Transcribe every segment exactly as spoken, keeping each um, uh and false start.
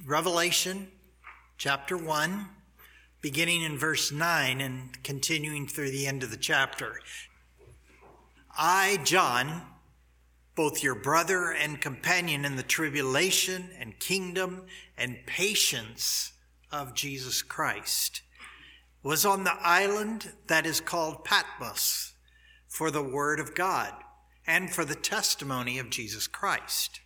Revelation chapter one, beginning in verse nine and continuing through the end of the chapter. I, John, both your brother and companion in the tribulation and kingdom and patience of Jesus Christ, was on the island that is called Patmos for the word of God and for the testimony of Jesus Christ.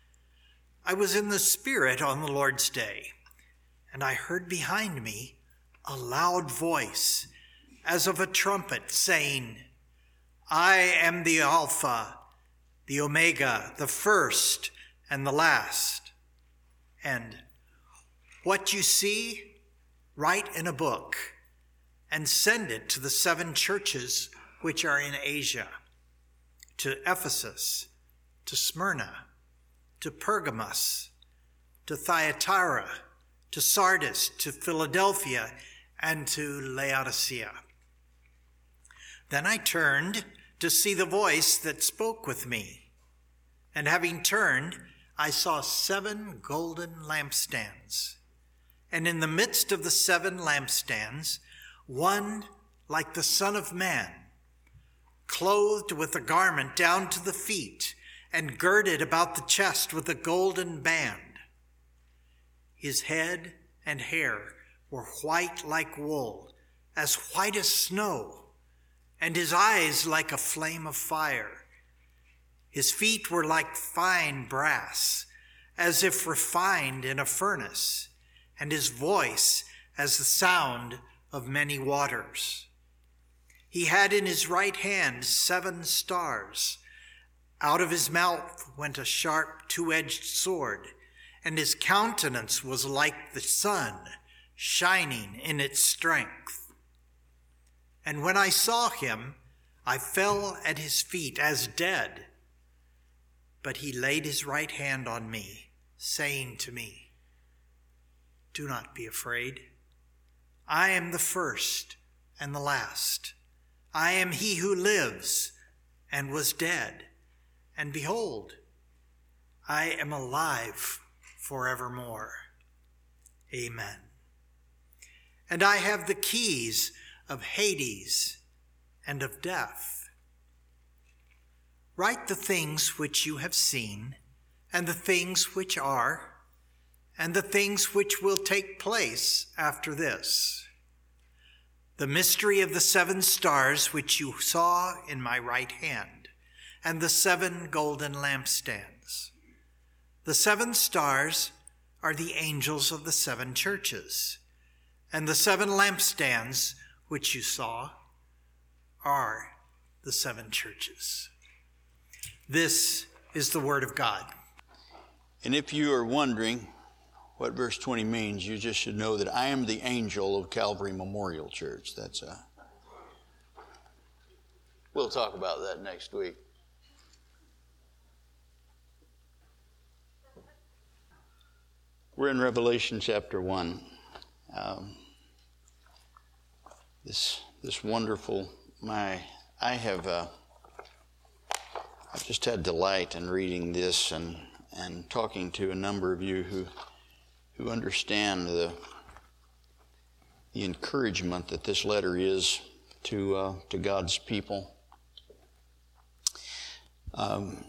I was in the Spirit on the Lord's day, and I heard behind me a loud voice as of a trumpet saying, I am the Alpha, the Omega, the first and the last. And what you see, write in a book and send it to the seven churches which are in Asia, to Ephesus, to Smyrna, to Pergamos, to Thyatira, to Sardis, to Philadelphia, and to Laodicea. Then I turned to see the voice that spoke with me. And having turned, I saw seven golden lampstands. And in the midst of the seven lampstands, one like the Son of Man, clothed with a garment down to the feet, and girded about the chest with a golden band. His head and hair were white like wool, as white as snow, and his eyes like a flame of fire. His feet were like fine brass, as if refined in a furnace, and his voice as the sound of many waters. He had in his right hand seven stars. Out of his mouth went a sharp two-edged sword, and his countenance was like the sun, shining in its strength. And when I saw him, I fell at his feet as dead. But he laid his right hand on me, saying to me, Do not be afraid. I am the first and the last. I am he who lives and was dead. And behold, I am alive forevermore. Amen. And I have the keys of Hades and of death. Write the things which you have seen, and the things which are, and the things which will take place after this. The mystery of the seven stars which you saw in my right hand, and the seven golden lampstands. The seven stars are the angels of the seven churches, and the seven lampstands which you saw are the seven churches. This is the word of God. And if you are wondering what verse twenty means, you just should know that I am the angel of Calvary Memorial Church. That's a... We'll talk about that next week. We're in Revelation chapter one. Um, this this wonderful, my I have uh, I've just had delight in reading this and and talking to a number of you who who understand the the encouragement that this letter is to uh, to God's people. Um,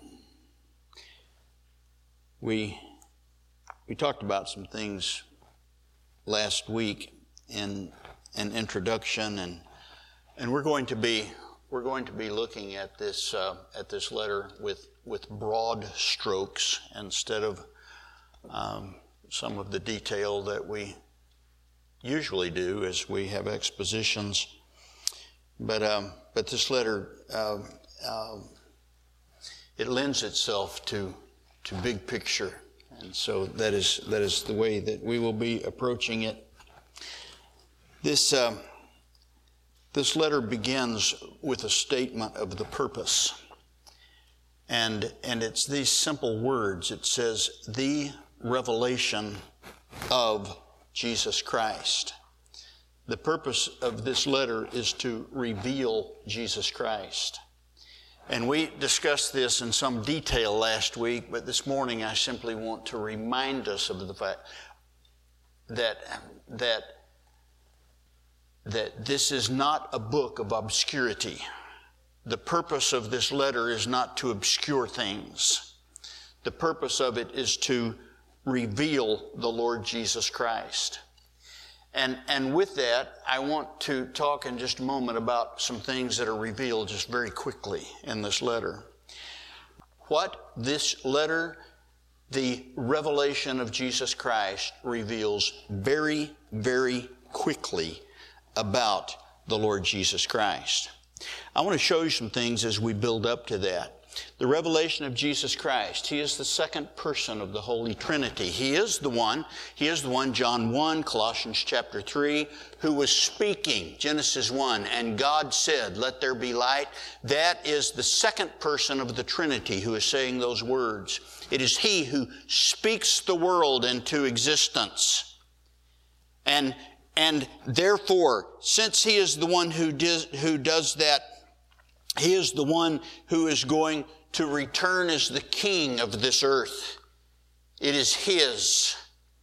we. We talked about some things last week in an introduction, and and we're going to be we're going to be looking at this uh, at this letter with with broad strokes instead of um, some of the detail that we usually do as we have expositions. But um, but this letter uh, uh, it lends itself to to big picture. And so that is that is the way that we will be approaching it. This uh, this letter begins with a statement of the purpose, and and it's these simple words. It says, "The revelation of Jesus Christ." The purpose of this letter is to reveal Jesus Christ. And we discussed this in some detail last week, but this morning I simply want to remind us of the fact that that that this is not a book of obscurity. The purpose of this letter is not to obscure things. The purpose of it is to reveal the Lord Jesus Christ. And, and with that, I want to talk in just a moment about some things that are revealed just very quickly in this letter. What this letter, the revelation of Jesus Christ, reveals very, very quickly about the Lord Jesus Christ. I want to show you some things as we build up to that. The revelation of Jesus Christ. He is the second person of the Holy Trinity. He is the one, He is the one, John one, Colossians chapter three, who was speaking, Genesis one, and God said, "Let there be light." That is the second person of the Trinity who is saying those words. It is He who speaks the world into existence. And, and therefore, since He is the one who, does, who does that, He is the one who is going to return as the king of this earth. It is His,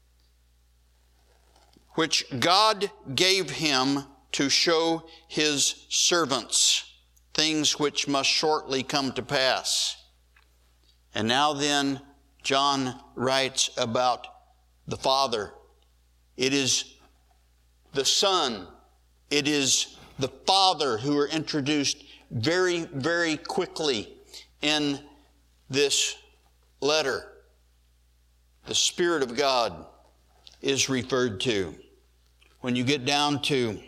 which God gave Him to show His servants things which must shortly come to pass. And now then, John writes about the Father. It is the Son. It is the Father who are introduced very, very quickly in this letter. The Spirit of God is referred to. When you get down to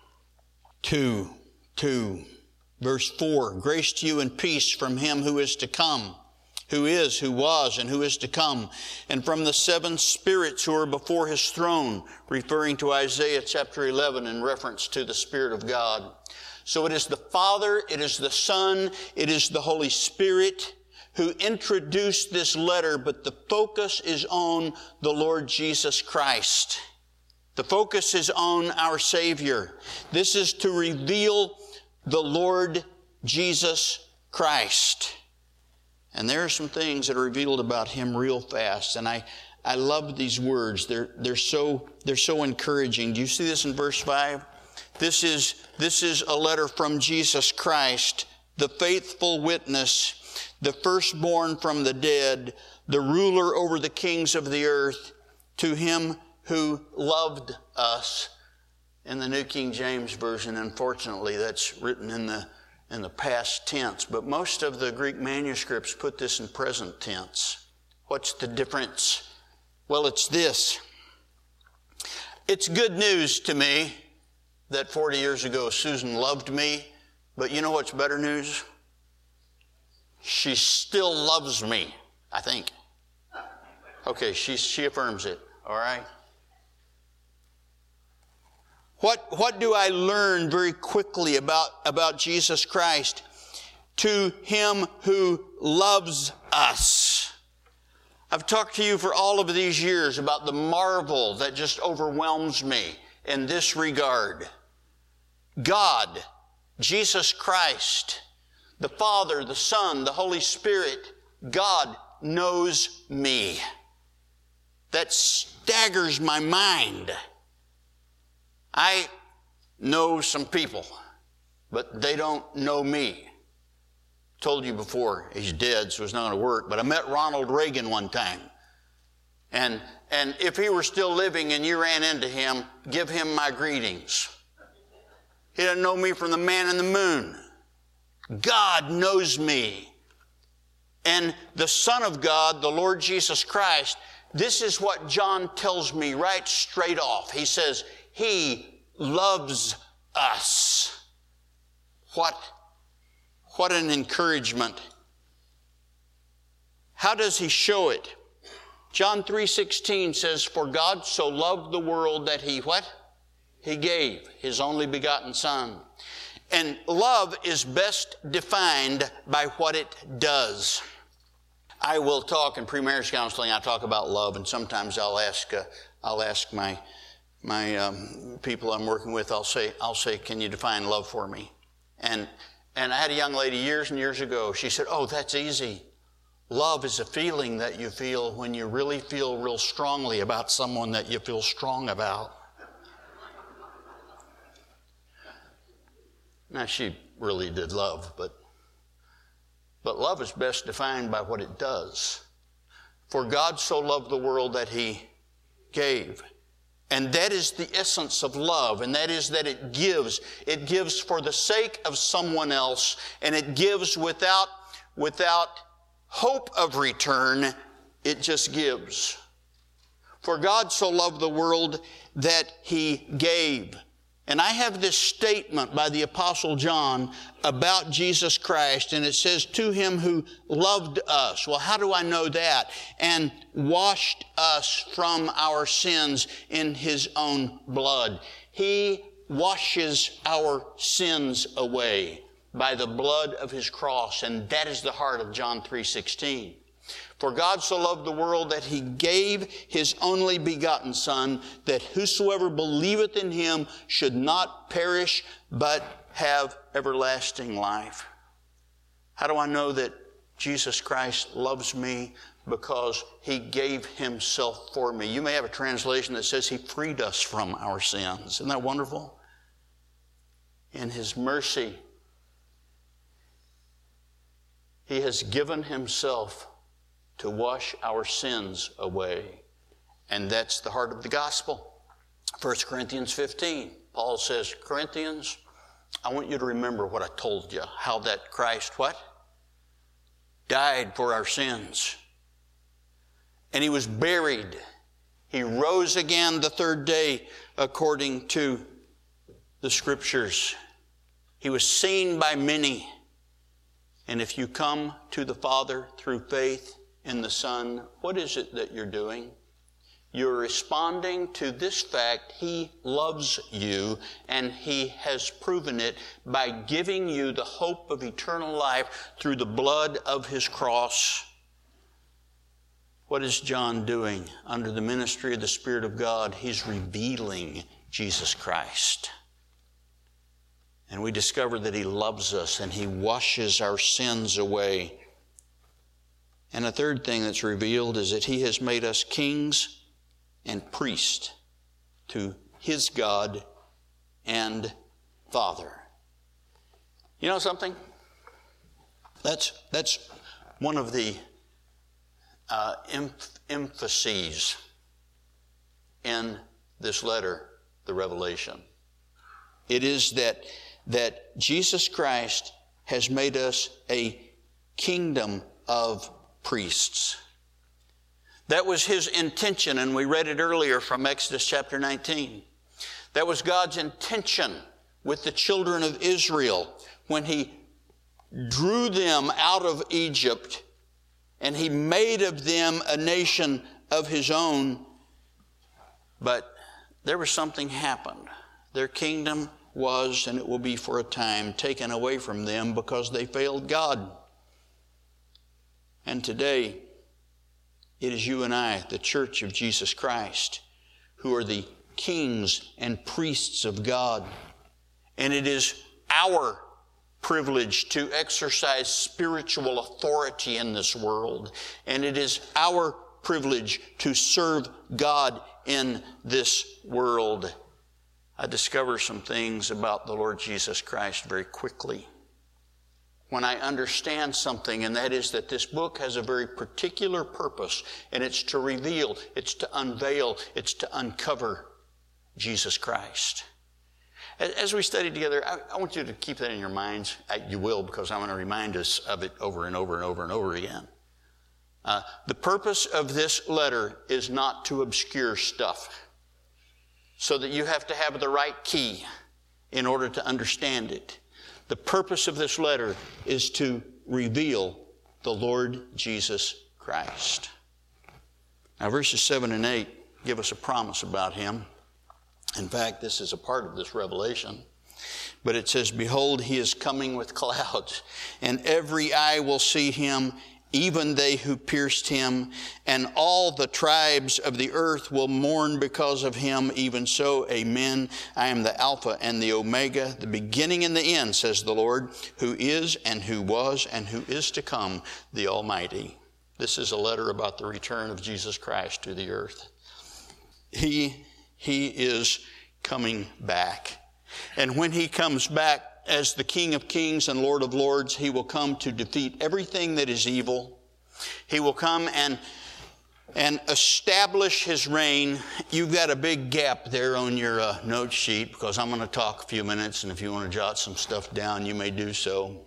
two, two, verse four, grace to you and peace from Him who is to come, who is, who was, and who is to come, and from the seven spirits who are before His throne, referring to Isaiah chapter eleven in reference to the Spirit of God. So it is the Father, it is the Son, it is the Holy Spirit who introduced this letter, but the focus is on the Lord Jesus Christ. The focus is on our Savior. This is to reveal the Lord Jesus Christ. And there are some things that are revealed about Him real fast. And I, I love these words. They're, they're so, they're so encouraging. Do you see this in verse five? This is, this is a letter from Jesus Christ, the faithful witness, the firstborn from the dead, the ruler over the kings of the earth, to Him who loved us. In the New King James Version, unfortunately, that's written in the, in the past tense. But most of the Greek manuscripts put this in present tense. What's the difference? Well, it's this. It's good news to me that forty years ago Susan loved me, but you know what's better news? She still loves me, I think. Okay, she, she affirms it, all right? What, what do I learn very quickly about, about Jesus Christ? To Him who loves us. I've talked to you for all of these years about the marvel that just overwhelms me in this regard. God, Jesus Christ, the Father, the Son, the Holy Spirit, God knows me. That staggers my mind. I know some people, but they don't know me. Told you before, he's dead, so it's not going to work, but I met Ronald Reagan one time. And, and if he were still living and you ran into him, give him my greetings. He doesn't know me from the man in the moon. God knows me. And the Son of God, the Lord Jesus Christ, this is what John tells me right straight off. He says, He loves us. What, what an encouragement. How does He show it? John three sixteen says, for God so loved the world that He, what? He gave His only begotten Son. And love is best defined by what it does. I will talk in pre-marriage counseling, I talk about love, and sometimes I'll ask, uh, I'll ask my, my um, people I'm working with, I'll say, I'll say, can you define love for me? And, and I had a young lady years and years ago, she said, oh, that's easy. Love is a feeling that you feel when you really feel real strongly about someone that you feel strong about. Now, she really did love, but, but love is best defined by what it does. For God so loved the world that He gave. And that is the essence of love, and that is that it gives. It gives for the sake of someone else, and it gives without, without hope of return. It just gives. For God so loved the world that He gave. And I have this statement by the Apostle John about Jesus Christ, and it says, to Him who loved us. Well, how do I know that? And washed us from our sins in His own blood. He washes our sins away by the blood of His cross, and that is the heart of John three sixteen. For God so loved the world that He gave His only begotten Son, that whosoever believeth in Him should not perish, but have everlasting life. How do I know that Jesus Christ loves me? Because He gave Himself for me. You may have a translation that says He freed us from our sins. Isn't that wonderful? In His mercy, He has given Himself to wash our sins away. And that's the heart of the gospel. First Corinthians fifteen, Paul says, Corinthians, I want you to remember what I told you, how that Christ, what? Died for our sins. And He was buried. He rose again the third day according to the Scriptures. He was seen by many. And if you come to the Father through faith in the Son, what is it that you're doing? You're responding to this fact: He loves you, and He has proven it by giving you the hope of eternal life through the blood of His cross. What is John doing? Under the ministry of the Spirit of God, he's revealing Jesus Christ. And we discover that He loves us and He washes our sins away. And a third thing that's revealed is that He has made us kings and priests to His God and Father. You know something? That's, that's one of the uh, em- emphases in this letter, the Revelation. It is that, that Jesus Christ has made us a kingdom of priests. That was His intention, and we read it earlier from Exodus chapter nineteen. That was God's intention with the children of Israel when He drew them out of Egypt and He made of them a nation of His own. But there was something happened. Their kingdom was, and it will be for a time, taken away from them because they failed God. And today, it is you and I, the Church of Jesus Christ, who are the kings and priests of God. And it is our privilege to exercise spiritual authority in this world. And it is our privilege to serve God in this world. I discover some things about the Lord Jesus Christ very quickly when I understand something, and that is that this book has a very particular purpose, and it's to reveal, it's to unveil, it's to uncover Jesus Christ. As we study together, I, I want you to keep that in your minds. I, you will, because I'm going to remind us of it over and over and over and over again. Uh, the purpose of this letter is not to obscure stuff, so that you have to have the right key in order to understand it. The purpose of this letter is to reveal the Lord Jesus Christ. Now, verses seven and eight give us a promise about Him. In fact, this is a part of this revelation. But it says, Behold, He is coming with clouds, and every eye will see Him, even they who pierced Him, and all the tribes of the earth will mourn because of Him. Even so, amen. I am the Alpha and the Omega, the beginning and the end, says the Lord, who is and who was and who is to come, the Almighty. This is a letter about the return of Jesus Christ to the earth. He, he is coming back. And when he comes back as the King of Kings and Lord of Lords, he will come to defeat everything that is evil. He will come and, and establish his reign. You've got a big gap there on your uh, note sheet because I'm going to talk a few minutes, and if you want to jot some stuff down, you may do so.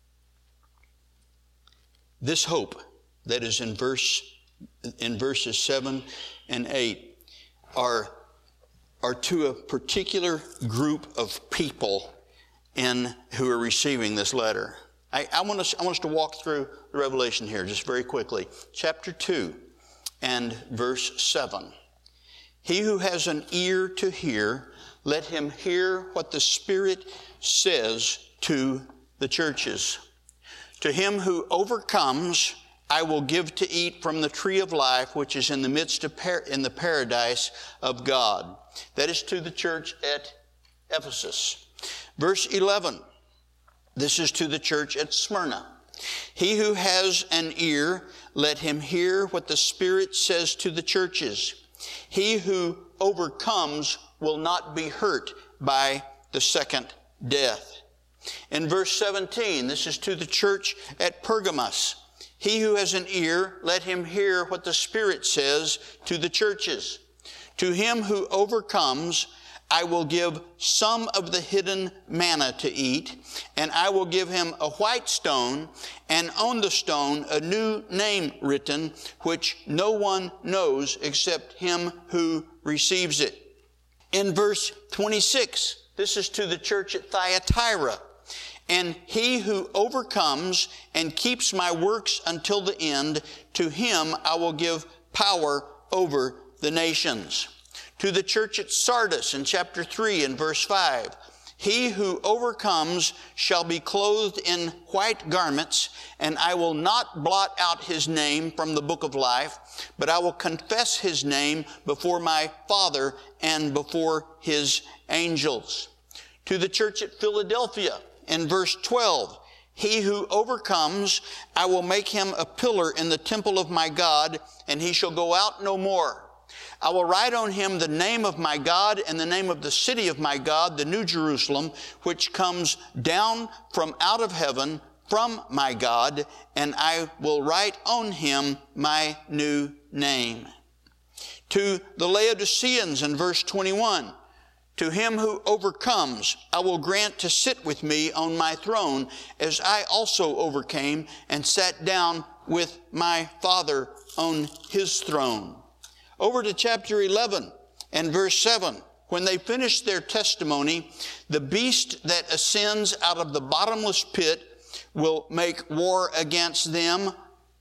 This hope that is in verse in verses seven and eight are, are to a particular group of people in who are receiving this letter. I, I, want us, I want us to walk through the Revelation here just very quickly. Chapter two and verse seven. He who has an ear to hear, let him hear what the Spirit says to the churches. To him who overcomes, I will give to eat from the tree of life, which is in the midst of par- in the paradise of God. That is to the church at Ephesus. Verse eleven. This is to the church at Smyrna. He who has an ear, let him hear what the Spirit says to the churches. He who overcomes will not be hurt by the second death. In verse seventeen, this is to the church at Pergamos. He who has an ear, let him hear what the Spirit says to the churches. To him who overcomes, I will give some of the hidden manna to eat, and I will give him a white stone, and on the stone a new name written, which no one knows except him who receives it. In verse twenty-six, this is to the church at Thyatira. And he who overcomes and keeps my works until the end, to him I will give power over the nations. To the church at Sardis in chapter three and verse five, he who overcomes shall be clothed in white garments, and I will not blot out his name from the book of life, but I will confess his name before my Father and before his angels. To the church at Philadelphia, in verse twelve, he who overcomes, I will make him a pillar in the temple of my God, and he shall go out no more. I will write on him the name of my God and the name of the city of my God, the New Jerusalem, which comes down from out of heaven from my God, and I will write on him my new name. To the Laodiceans in verse twenty-one, to him who overcomes, I will grant to sit with me on my throne, as I also overcame and sat down with my Father on his throne. Over to chapter eleven and verse seven. When they finish their testimony, the beast that ascends out of the bottomless pit will make war against them,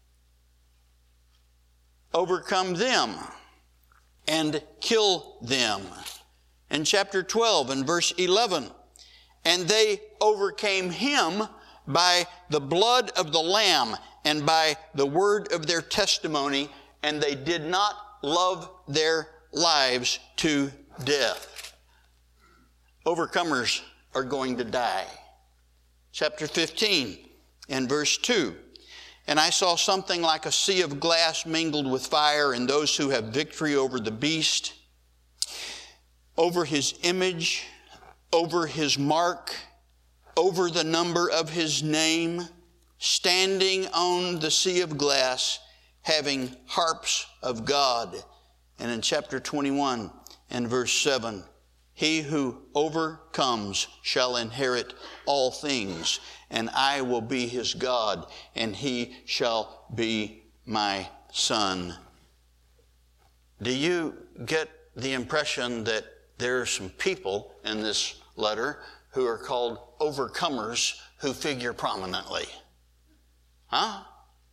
overcome them, and kill them. In chapter twelve and verse eleven, and they overcame him by the blood of the Lamb and by the word of their testimony, and they did not love their lives to death. Overcomers are going to die. Chapter fifteen and verse two, and I saw something like a sea of glass mingled with fire, and those who have victory over the beast, over his image, over his mark, over the number of his name, standing on the sea of glass, having harps of God. And in chapter twenty-one and verse seven, he who overcomes shall inherit all things, and I will be his God, and he shall be my son. Do you get the impression that there are some people in this letter who are called overcomers who figure prominently? Huh?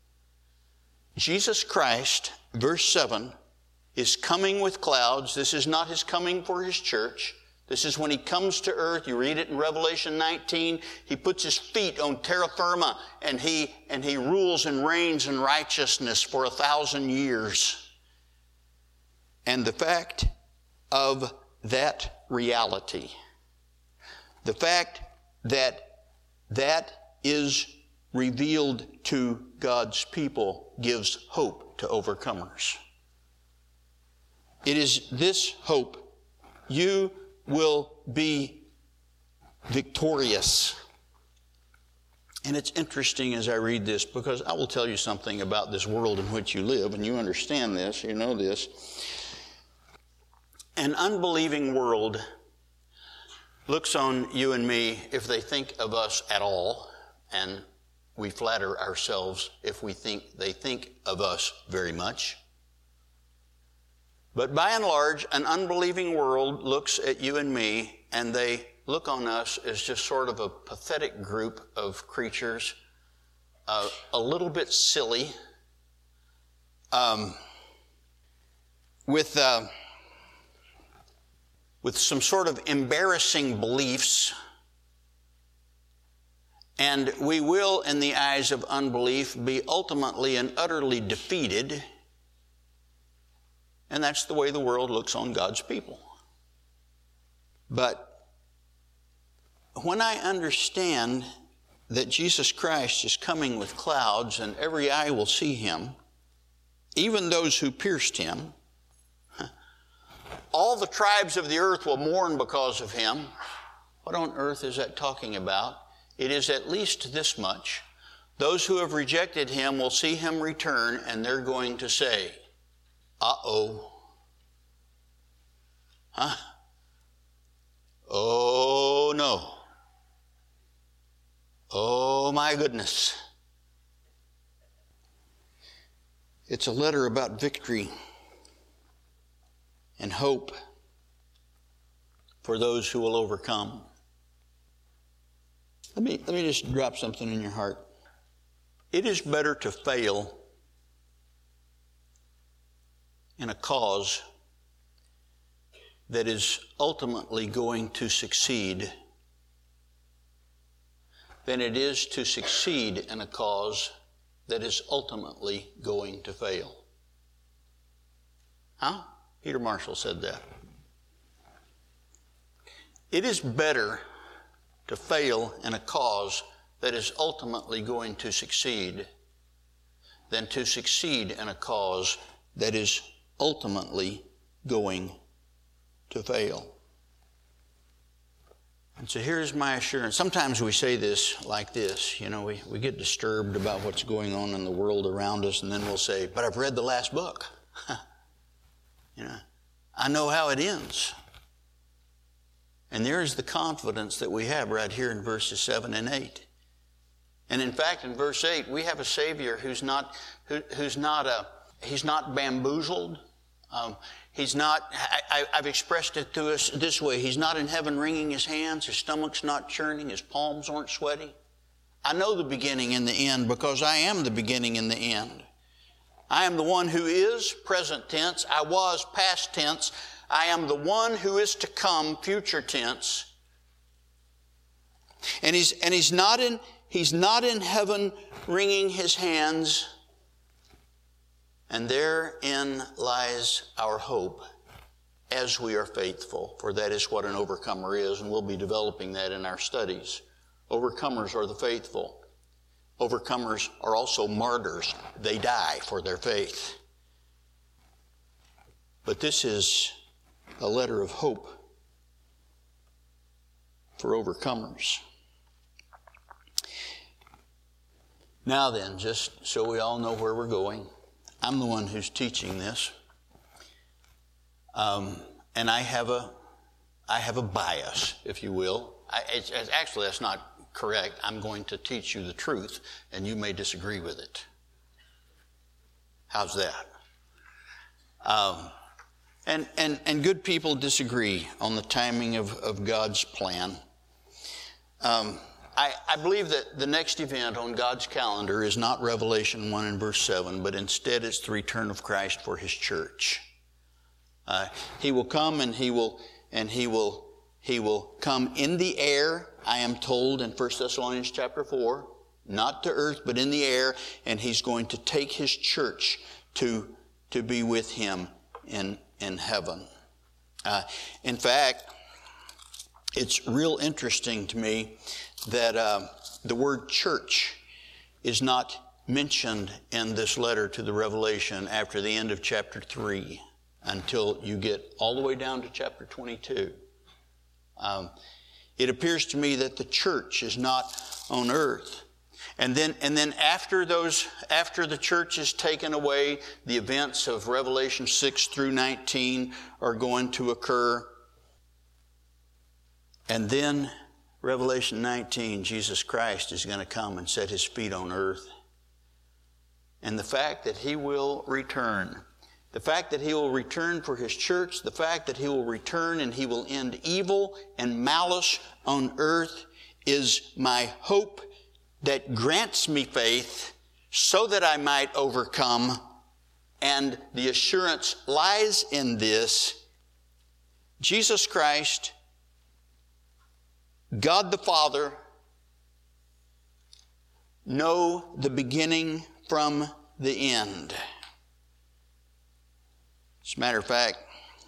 Jesus Christ, verse seven, is coming with clouds. This is not his coming for his church. This is when he comes to earth. You read it in Revelation nineteen. He puts his feet on terra firma, and he, and he rules and reigns in righteousness for a thousand years. And the fact of that reality, the fact that that is revealed to God's people gives hope to overcomers. It is this hope. You will be victorious. And it's interesting as I read this, because I will tell you something about this world in which you live, and you understand this, you know this. An unbelieving world looks on you and me, if they think of us at all, and we flatter ourselves if we think they think of us very much. But by and large, an unbelieving world looks at you and me, and they look on us as just sort of a pathetic group of creatures, uh, a little bit silly, um, with uh, with some sort of embarrassing beliefs, and we will, in the eyes of unbelief, be ultimately and utterly defeated. And that's the way the world looks on God's people. But when I understand that Jesus Christ is coming with clouds and every eye will see him, even those who pierced him, all the tribes of the earth will mourn because of him. What on earth is that talking about? It is at least this much. Those who have rejected him will see him return, and they're going to say, uh-oh. Huh? Oh, no. Oh, my goodness. It's a letter about victory and hope for those who will overcome. Let me, let me just drop something in your heart. It is better to fail in a cause that is ultimately going to succeed than it is to succeed in a cause that is ultimately going to fail. Huh? Peter Marshall said that. It is better to fail in a cause that is ultimately going to succeed than to succeed in a cause that is ultimately going to fail. And so here's my assurance. Sometimes we say this like this, you know, we, we get disturbed about what's going on in the world around us, and then we'll say, but I've read the last book. You know, I know how it ends. And there is the confidence that we have right here in verses seven and eight. And in fact, in verse eight, we have a Savior who's not, who, who's not a, he's not bamboozled. Um, he's not, I, I've expressed it to us this way. He's not in heaven wringing his hands. His stomach's not churning. His palms aren't sweaty. I know the beginning and the end because I am the beginning and the end. I am the one who is, present tense. I was, past tense. I am the one who is to come, future tense. And he's, and he's not in, he's not in heaven wringing his hands. And therein lies our hope as we are faithful, for that is what an overcomer is, and we'll be developing that in our studies. Overcomers are the faithful. Overcomers are also martyrs. They die for their faith. But this is a letter of hope for overcomers. Now then, just so we all know where we're going, I'm the one who's teaching this, um, and I have a, I have a bias, if you will. I, it's, it's, actually, that's not correct. I'm going to teach you the truth, and you may disagree with it. How's that? Um, and and and good people disagree on the timing of, of God's plan. Um, I, I believe that the next event on God's calendar is not Revelation one and verse seven, but instead it's the return of Christ for his church. Uh, he will come and he will and he will he will come in the air, I am told in First Thessalonians chapter four, not to earth, but in the air, and he's going to take his church to, to be with him in, in heaven. Uh, in fact, it's real interesting to me that uh, the word church is not mentioned in this letter to the Revelation after the end of chapter three until you get all the way down to chapter twenty-two. Um, it appears to me that the church is not on earth. And then, and then after those, after the church is taken away, the events of Revelation six through nineteen are going to occur. And then Revelation nineteen, Jesus Christ is going to come and set his feet on earth. And the fact that he will return, the fact that he will return for his church, the fact that he will return and he will end evil and malice on earth is my hope that grants me faith so that I might overcome. And the assurance lies in this: Jesus Christ, God the Father, know the beginning from the end. As a matter of fact,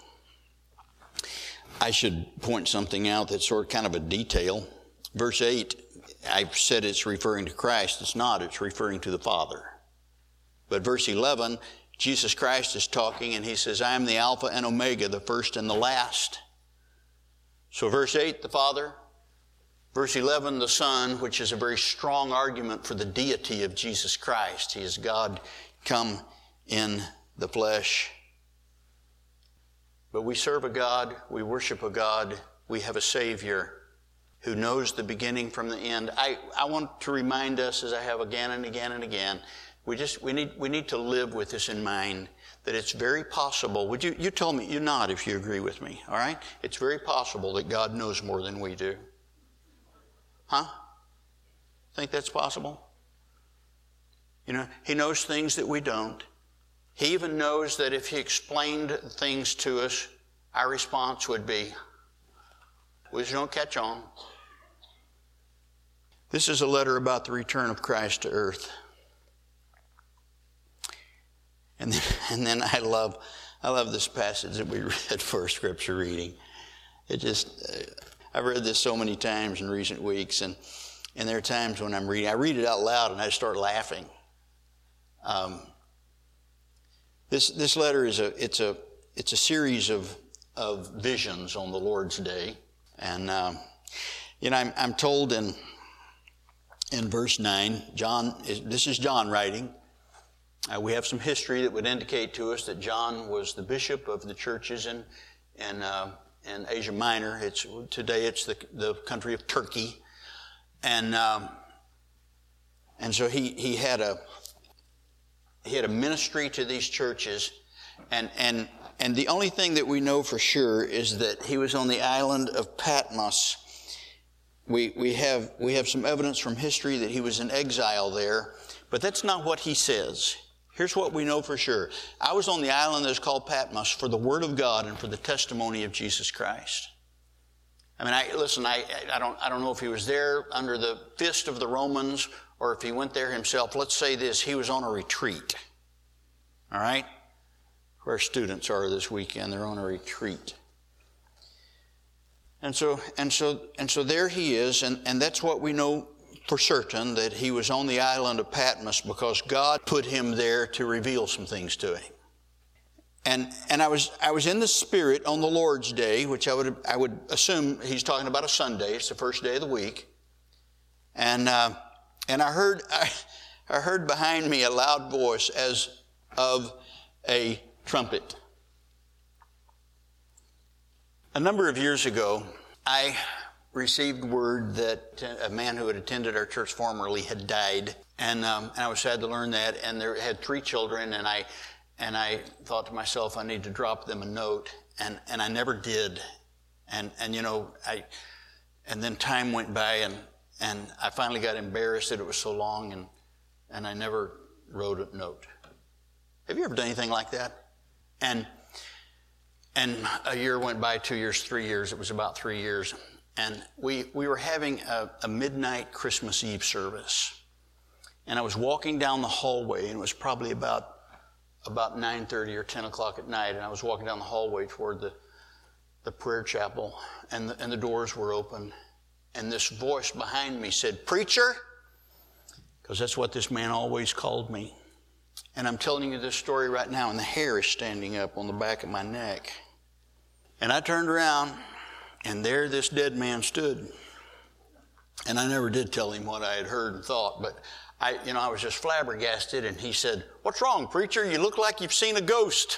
I should point something out that's sort of kind of a detail. Verse eight, I've said it's referring to Christ. It's not. It's referring to the Father. But verse eleven, Jesus Christ is talking and he says, I am the Alpha and Omega, the first and the last. So verse eight, the Father. Verse eleven, the Son, which is a very strong argument for the deity of Jesus Christ. He is God come in the flesh. But we serve a God, we worship a God, we have a Savior who knows the beginning from the end. I, I want to remind us, as I have again and again and again, we just we need we need to live with this in mind, that it's very possible. Would you you tell me, you nod if you agree with me, all right? It's very possible that God knows more than we do. Huh? Think that's possible? You know, he knows things that we don't. He even knows that if he explained things to us, our response would be, we just don't catch on. This is a letter about the return of Christ to earth. And then, and then I love, I love this passage that we read for a scripture reading. It just, uh, I've read this so many times in recent weeks, and, and there are times when I'm reading, I read it out loud and I start laughing. Um, this this letter is a it's a it's a series of of visions on the Lord's Day, and um, you know I'm I'm told in in verse nine, John is, this is John writing. Uh, we have some history that would indicate to us that John was the bishop of the churches in in. Uh, in Asia Minor. It's today it's the the country of Turkey, and um, and so he he had a he had a ministry to these churches, and and and the only thing that we know for sure is that he was on the island of Patmos. We we have we have some evidence from history that he was in exile there, but that's not what he says. Here's what we know for sure. I was on the island that's called Patmos for the Word of God and for the testimony of Jesus Christ. I mean, I listen, I, I don't I don't know if he was there under the fist of the Romans or if he went there himself. Let's say this, he was on a retreat. All right? Where students are this weekend, they're on a retreat. And so and so and so there he is, and, and that's what we know for certain, that he was on the island of Patmos because God put him there to reveal some things to him. And and I was I was in the Spirit on the Lord's Day, which I would I would assume he's talking about a Sunday. It's the first day of the week, and uh, and I heard I, I heard behind me a loud voice as of a trumpet. A number of years ago, I received word that a man who had attended our church formerly had died, and um, and I was sad to learn that. And they had three children, and I and I thought to myself, I need to drop them a note, and and I never did. And and you know I, and then time went by, and and I finally got embarrassed that it was so long, and and I never wrote a note. Have you ever done anything like that? And and a year went by, two years, three years. It was about three years. And we, we were having a, a midnight Christmas Eve service. And I was walking down the hallway, and it was probably about about nine thirty or ten o'clock at night, and I was walking down the hallway toward the, the prayer chapel, and the, and the doors were open. And this voice behind me said, "Preacher," because that's what this man always called me. And I'm telling you this story right now, and the hair is standing up on the back of my neck. And I turned around, and there this dead man stood. And I never did tell him what I had heard and thought, but I, you know, I was just flabbergasted, and he said, "What's wrong, preacher? You look like you've seen a ghost."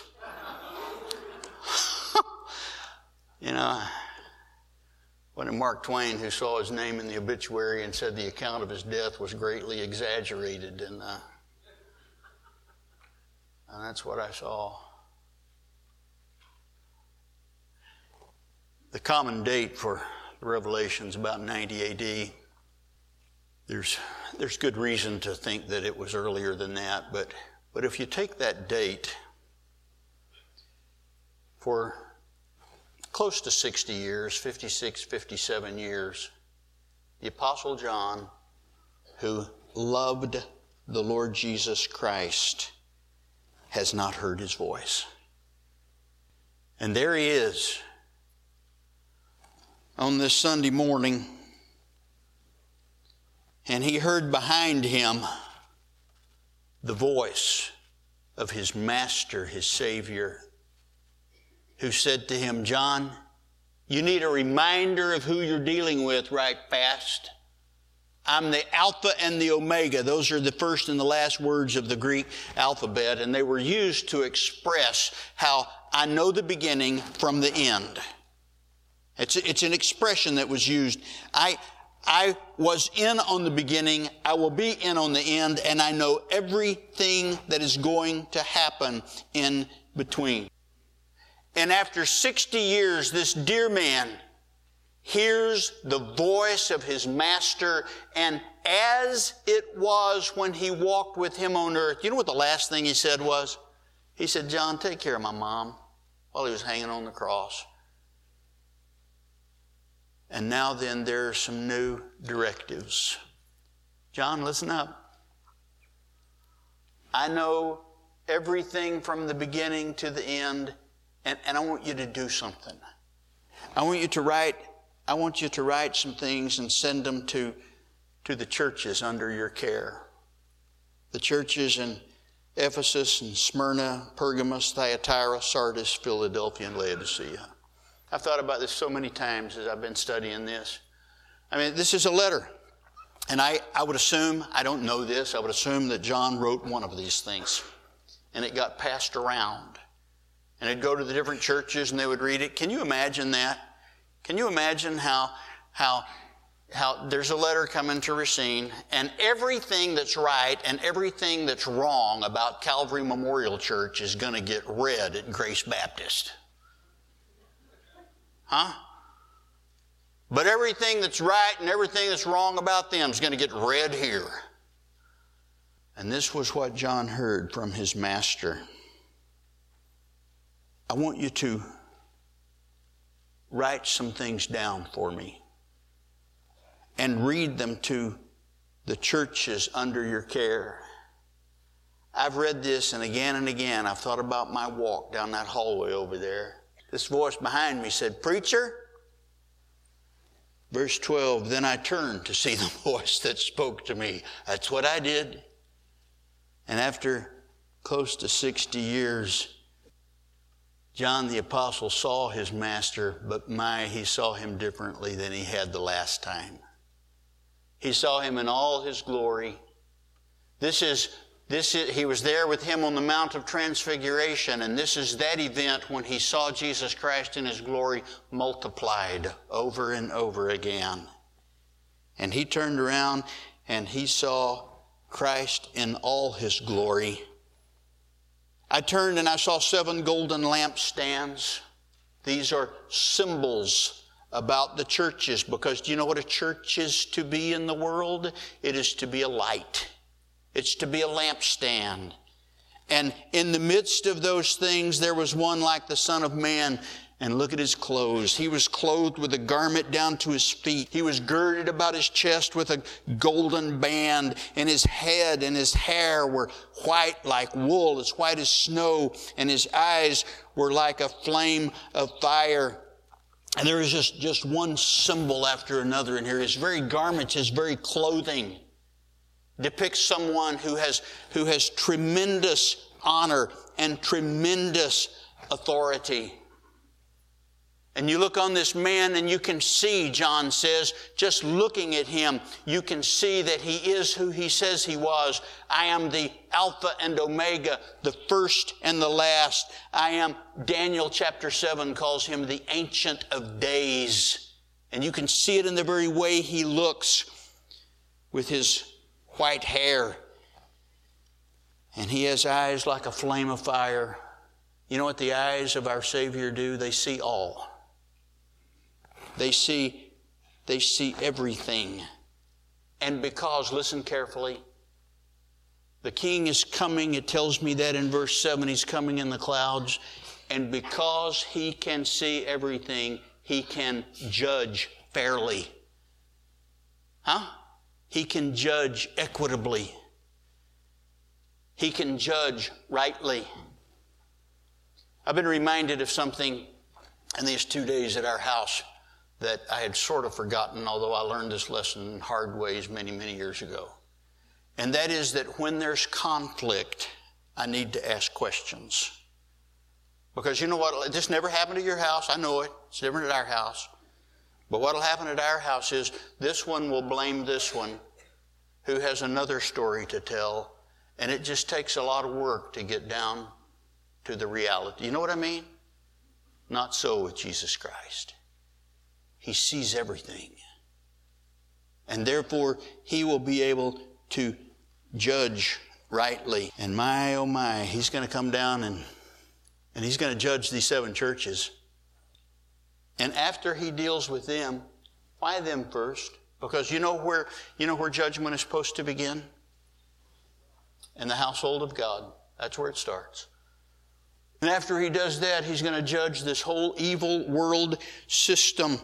You know, wasn't it Mark Twain who saw his name in the obituary and said the account of his death was greatly exaggerated, and, uh, and that's what I saw. The common date for the Revelation is about ninety A D. There's, there's good reason to think that it was earlier than that, but, but if you take that date, for close to sixty years, fifty-six, fifty-seven years, the Apostle John, who loved the Lord Jesus Christ, has not heard his voice. And there he is on this Sunday morning, and he heard behind him the voice of his master, his Savior, who said to him, "John, you need a reminder of who you're dealing with right fast. I'm the Alpha and the Omega." Those are the first and the last words of the Greek alphabet, and they were used to express how I know the beginning from the end. It's, it's an expression that was used. I, I was in on the beginning, I will be in on the end, and I know everything that is going to happen in between. And after sixty years, this dear man hears the voice of his master, and as it was when he walked with him on earth, you know what the last thing he said was? He said, "John, take care of my mom," while he was hanging on the cross. And now then, there are some new directives. John, listen up. I know everything from the beginning to the end, and, and I want you to do something. I want you to write, I want you to write some things and send them to, to the churches under your care. The churches in Ephesus and Smyrna, Pergamos, Thyatira, Sardis, Philadelphia, and Laodicea. I've thought about this so many times as I've been studying this. I mean, this is a letter. And I, I would assume, I don't know this, I would assume that John wrote one of these things. And it got passed around. And it'd go to the different churches and they would read it. Can you imagine that? Can you imagine how, how, how there's a letter coming to Racine, and everything that's right and everything that's wrong about Calvary Memorial Church is going to get read at Grace Baptist? Huh? But everything that's right and everything that's wrong about them is going to get read here. And this was what John heard from his master. I want you to write some things down for me and read them to the churches under your care. I've read this, and again and again I've thought about my walk down that hallway over there. This voice behind me said, "Preacher." Verse twelve, then I turned to see the voice that spoke to me. That's what I did. And after close to sixty years, John the Apostle saw his master, but my, he saw him differently than he had the last time. He saw him in all his glory. This is This is, he was there with him on the Mount of Transfiguration, and this is that event when he saw Jesus Christ in his glory multiplied over and over again. And he turned around and he saw Christ in all his glory. I turned and I saw seven golden lampstands. These are symbols about the churches, because do you know what a church is to be in the world? It is to be a light. It's to be a lampstand. And in the midst of those things, there was one like the Son of Man. And look at his clothes. He was clothed with a garment down to his feet. He was girded about his chest with a golden band. And his head and his hair were white like wool, as white as snow. And his eyes were like a flame of fire. And there is just, just one symbol after another in here. His very garments, his very clothing depicts someone who has, who has tremendous honor and tremendous authority. And you look on this man and you can see, John says, just looking at him, you can see that he is who he says he was. I am the Alpha and Omega, the first and the last. I am, Daniel chapter seven calls him the Ancient of Days. And you can see it in the very way he looks with his white hair. And he has eyes like a flame of fire. You know what the eyes of our Savior do? They see all. They see, they see everything. And because, listen carefully, the King is coming, it tells me that in verse seven, he's coming in the clouds. And because he can see everything, he can judge fairly. Huh? He can judge equitably. He can judge rightly. I've been reminded of something in these two days at our house that I had sort of forgotten, although I learned this lesson in hard ways many, many years ago. And that is that when there's conflict, I need to ask questions. Because you know what? This never happened at your house. I know it. It's different at our house. But what will happen at our house is this one will blame this one who has another story to tell. And it just takes a lot of work to get down to the reality. You know what I mean? Not so with Jesus Christ. He sees everything. And therefore, he will be able to judge rightly. And my, oh my, he's going to come down and, and he's going to judge these seven churches. And after he deals with them, why them first? Because you know where, you know where judgment is supposed to begin? In the household of God. That's where it starts. And after he does that, he's going to judge this whole evil world system.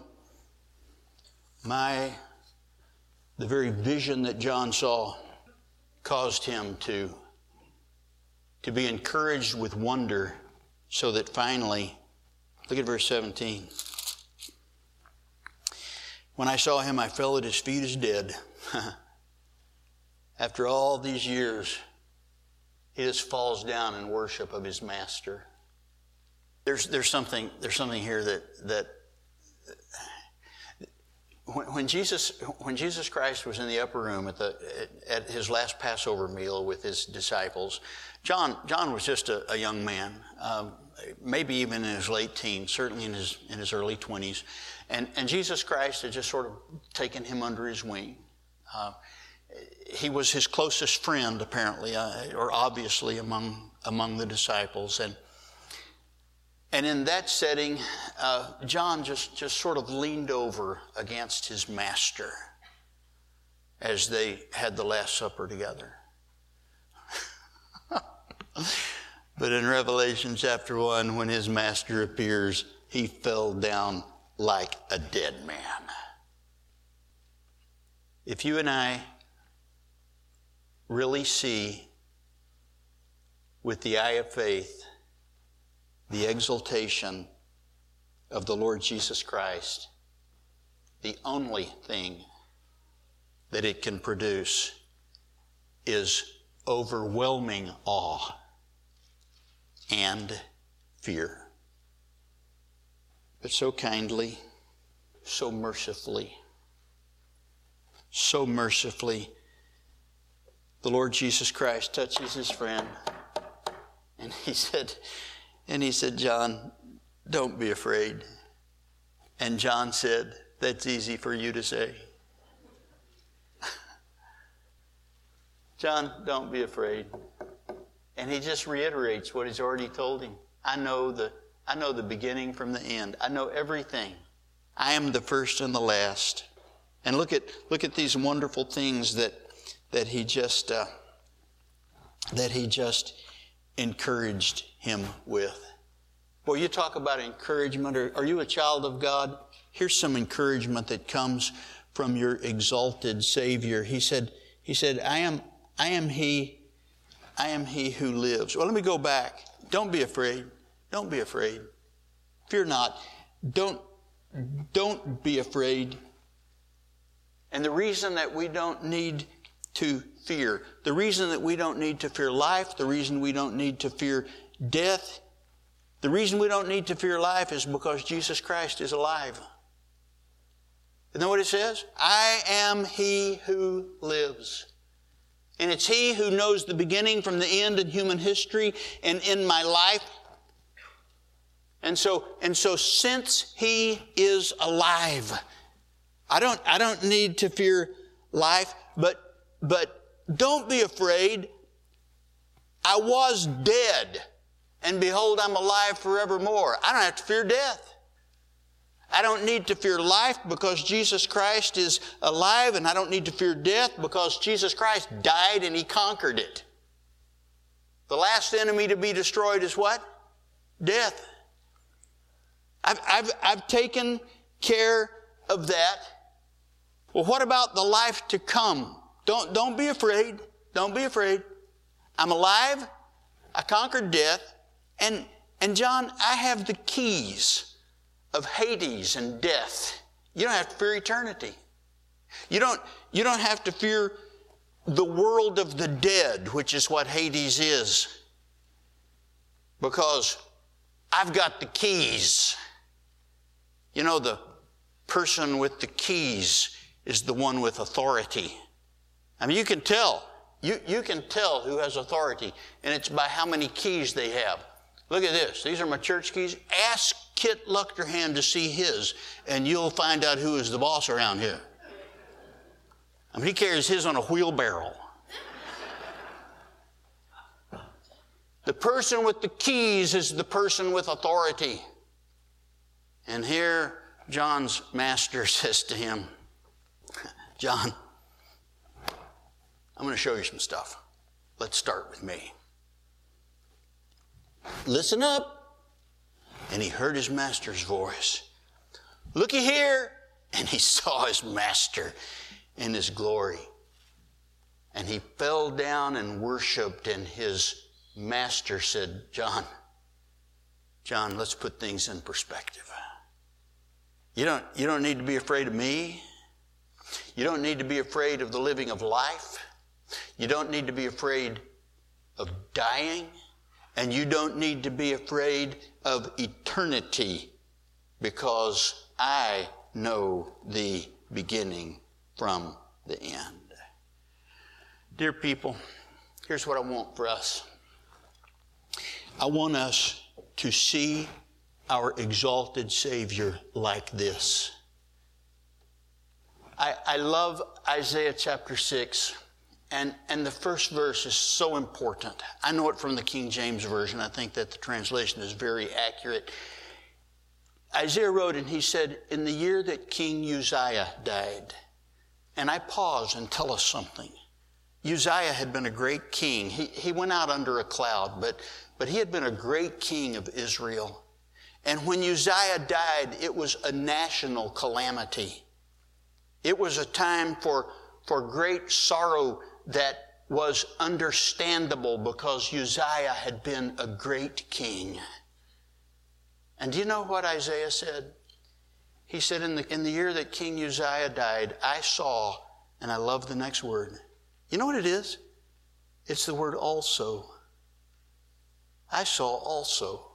My, the very vision that John saw caused him to, to be encouraged with wonder so that finally, look at verse seventeen. When I saw him, I fell at his feet as dead. After all these years, he just falls down in worship of his master. There's, there's something, there's something here that, that when, when Jesus, when Jesus Christ was in the upper room at the, at his last Passover meal with his disciples, John, John was just a, a young man, um, maybe even in his late teens, certainly in his, in his early twenties. And, and Jesus Christ had just sort of taken him under his wing. Uh, he was his closest friend, apparently, uh, or obviously among among the disciples. And and in that setting, uh, John just, just sort of leaned over against his master as they had the Last Supper together. But in Revelation chapter one, when his master appears, he fell down like a dead man. If you and I really see with the eye of faith the exaltation of the Lord Jesus Christ, the only thing that it can produce is overwhelming awe and fear. But so kindly, so mercifully, so mercifully, the Lord Jesus Christ touches his friend, and he said, and he said, John, don't be afraid. And John said, that's easy for you to say. John, don't be afraid. And he just reiterates what he's already told him. I know the I know the beginning from the end. I know everything. I am the first and the last. And look at look at these wonderful things that that he just uh, that he just encouraged him with. Boy, you talk about encouragement. Are, are you a child of God? Here's some encouragement that comes from your exalted Savior. He said, he said, I am I am he, I am he who lives. Well, let me go back. Don't be afraid. Don't be afraid. Fear not. Don't, don't be afraid. And the reason that we don't need to fear. The reason that we don't need to fear life, the reason we don't need to fear death, the reason we don't need to fear life is because Jesus Christ is alive. Isn't that what it says? I am He who lives. And it's He who knows the beginning from the end in human history and in my life. And so, and so since He is alive, I don't, I don't need to fear life, but, but don't be afraid. I was dead, and behold, I'm alive forevermore. I don't have to fear death. I don't need to fear life because Jesus Christ is alive, and I don't need to fear death because Jesus Christ died and He conquered it. The last enemy to be destroyed is what? Death. I've, I've, I've taken care of that. Well, what about the life to come? Don't, don't be afraid. Don't be afraid. I'm alive. I conquered death. And, and John, I have the keys of Hades and death. You don't have to fear eternity. You don't, you don't have to fear the world of the dead, which is what Hades is. Because I've got the keys. You know, the person with the keys is the one with authority. I mean, you can tell. You, you can tell who has authority, and it's by how many keys they have. Look at this. These are my church keys. Ask Kit Luchterhand to see his, and you'll find out who is the boss around here. I mean, he carries his on a wheelbarrow. The person with the keys is the person with authority. And here, John's master says to him, John, I'm going to show you some stuff. Let's start with me. Listen up. And he heard his master's voice. Looky here. And he saw his master in his glory. And he fell down and worshiped, and his master said, John, John, let's put things in perspective. You don't, you don't need to be afraid of me. You don't need to be afraid of the living of life. You don't need to be afraid of dying. And you don't need to be afraid of eternity, because I know the beginning from the end. Dear people, here's what I want for us. I want us to see our exalted Savior like this. I, I love Isaiah chapter six. And, and the first verse is so important. I know it from the King James Version. I think that the translation is very accurate. Isaiah wrote, and he said, in the year that King Uzziah died, and I pause and tell us something. Uzziah had been a great king. He, he went out under a cloud, but, but he had been a great king of Israel. And when Uzziah died, it was a national calamity. It was a time for, for great sorrow that was understandable because Uzziah had been a great king. And do you know what Isaiah said? He said, in the, in the year that King Uzziah died, I saw, and I love the next word. You know what it is? It's the word also. I saw also.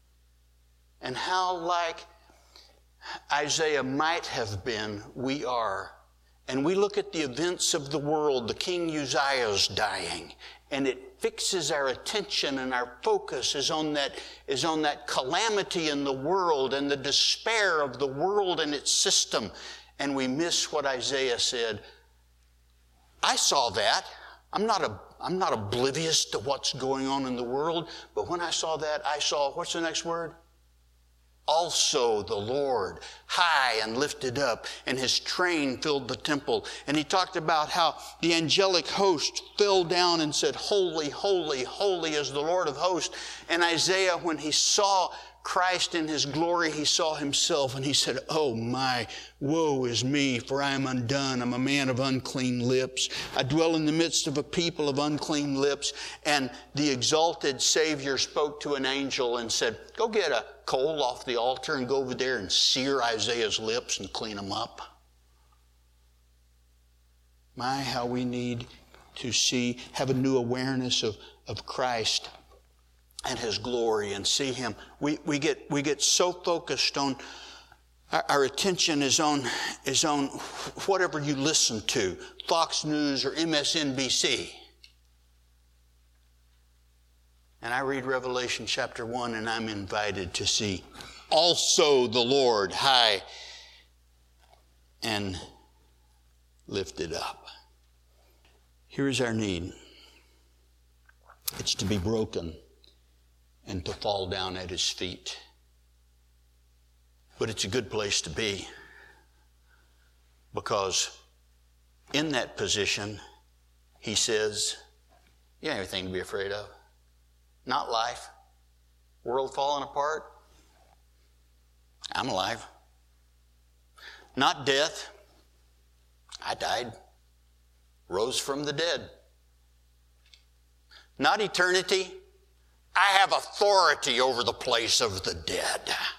And how like Isaiah might have been, we are. And we look at the events of the world, the King Uzziah's dying, and it fixes our attention, and our focus is on that, is on that calamity in the world and the despair of the world and its system. And we miss what Isaiah said. I saw that. I'm not, a, I'm not oblivious to what's going on in the world, but when I saw that, I saw, what's the next word? Also the Lord, high and lifted up, and His train filled the temple. And he talked about how the angelic host fell down and said, holy, holy, holy is the Lord of hosts. And Isaiah, when he saw Christ in His glory, he saw himself, and he said, oh my, woe is me, for I am undone. I'm a man of unclean lips. I dwell in the midst of a people of unclean lips. And the exalted Savior spoke to an angel and said, go get a coal off the altar and go over there and sear Isaiah's lips and clean them up. My, how we need to see, have a new awareness of, of Christ and His glory and see Him. We, we get, we get so focused on, our, our attention is on, is on whatever you listen to, Fox News or M S N B C. And I read Revelation chapter one and I'm invited to see also the Lord high and lifted up. Here's our need. It's to be broken and to fall down at His feet. But it's a good place to be, because in that position, He says, you have anything to be afraid of. Not life. World falling apart. I'm alive. Not death. I died. Rose from the dead. Not eternity. I have authority over the place of the dead.